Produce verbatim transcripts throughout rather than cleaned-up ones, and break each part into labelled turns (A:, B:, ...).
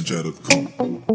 A: Niger dot com.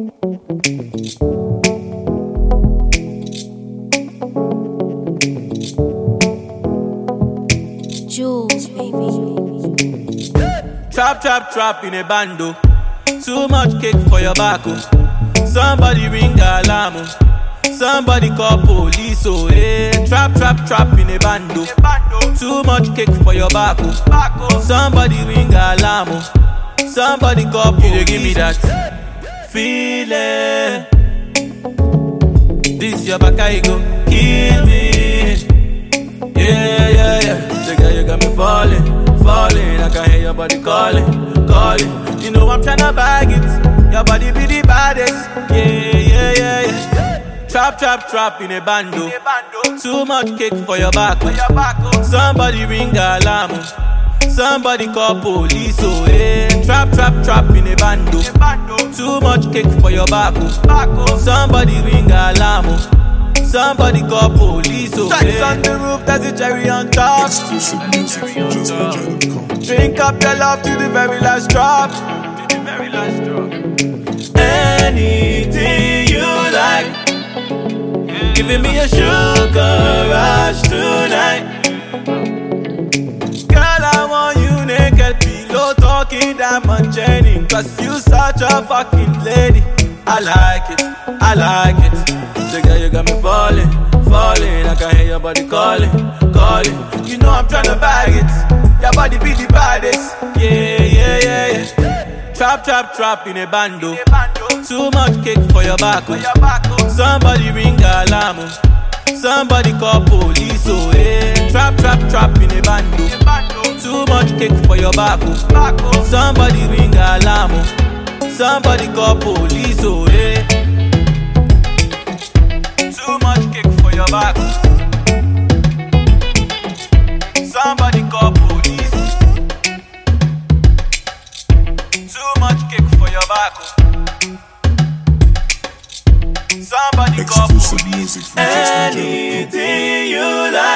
B: Jules, baby.
C: Trap, trap, trap in a bando. Too much cake for your back, oh. Somebody ring alarm, oh. Somebody call police, oh, hey. Trap, trap, trap in a bando. Too much cake for your back, oh. Somebody ring alarm, oh. Somebody call police. You give me that feeling. This your back, I go kill me. Yeah, yeah, yeah. So girl, you got me falling, falling. I can hear your body calling, calling. You know I'm tryna bag it. Your body be the baddest. Yeah, yeah, yeah, yeah. Trap, trap, trap in a bando. Too much cake for your back, oh. Somebody ring alarm, oh. Somebody call police, oh, yeah. Trap, trap, trap in a bando. Too much cake for your back, oh. Somebody ring alarm, oh. Somebody call police, oh,
D: Sex
C: yeah.
D: on the roof, there's a cherry on top.
A: Exclusive music from just Niger dot com.
D: Drink up your love to the very last drop.
C: To the very last drop. Anything you like. Giving me a sugar rush tonight. Girl, I want you naked, pillow talking diamond chaining. Cause you such a fucking lady. I like it, I like it. So girl, you got me falling, falling. I can hear your body calling, calling. You know I'm tryna bag it. Your body be the baddest. Yeah, yeah, yeah, yeah. Trap, trap, trap in a bando. Too much cake for your back, oh. Somebody ring alarm, oh. Somebody call police, oh, yeah. Trap, trap, trap in a bando. Too much cake for your back, oh. Somebody ring alarm, oh. Somebody call police, oh, yeah. Too much cake for your back. Somebody call police. Too much cake for your back. Somebody call
A: Exclusive
C: police.
A: music from just Niger dot com.
C: Anything you like.